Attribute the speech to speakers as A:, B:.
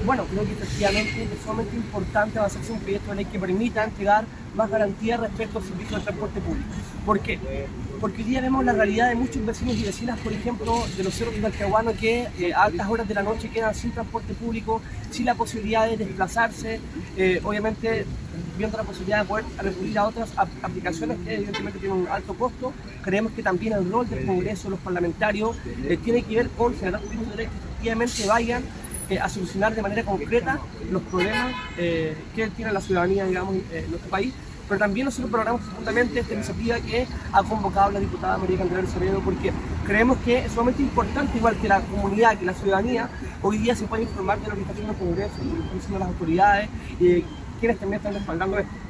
A: Bueno, creo que efectivamente es sumamente importante avanzarse un proyecto de ley que permita entregar más garantías respecto al servicio de transporte público. ¿Por qué? Porque hoy día vemos la realidad de muchos vecinos y vecinas, por ejemplo, de los cerros de Talcahuano, que a altas horas de la noche quedan sin transporte público, sin la posibilidad de desplazarse, obviamente viendo la posibilidad de poder recurrir a otras aplicaciones que evidentemente tienen un alto costo. Creemos que también el rol del Congreso, los parlamentarios, tiene que ver con generar proyectos de ley que efectivamente vayan a solucionar de manera concreta los problemas que tiene la ciudadanía, digamos, en nuestro país. Pero también nosotros valoramos profundamente esta iniciativa que ha convocado la diputada María Candelaria Soredo, porque creemos que es sumamente importante, igual que la comunidad, que la ciudadanía, hoy día se puede informar de lo que está haciendo el Congreso, de lo que están haciendo las autoridades, quienes también están respaldando esto.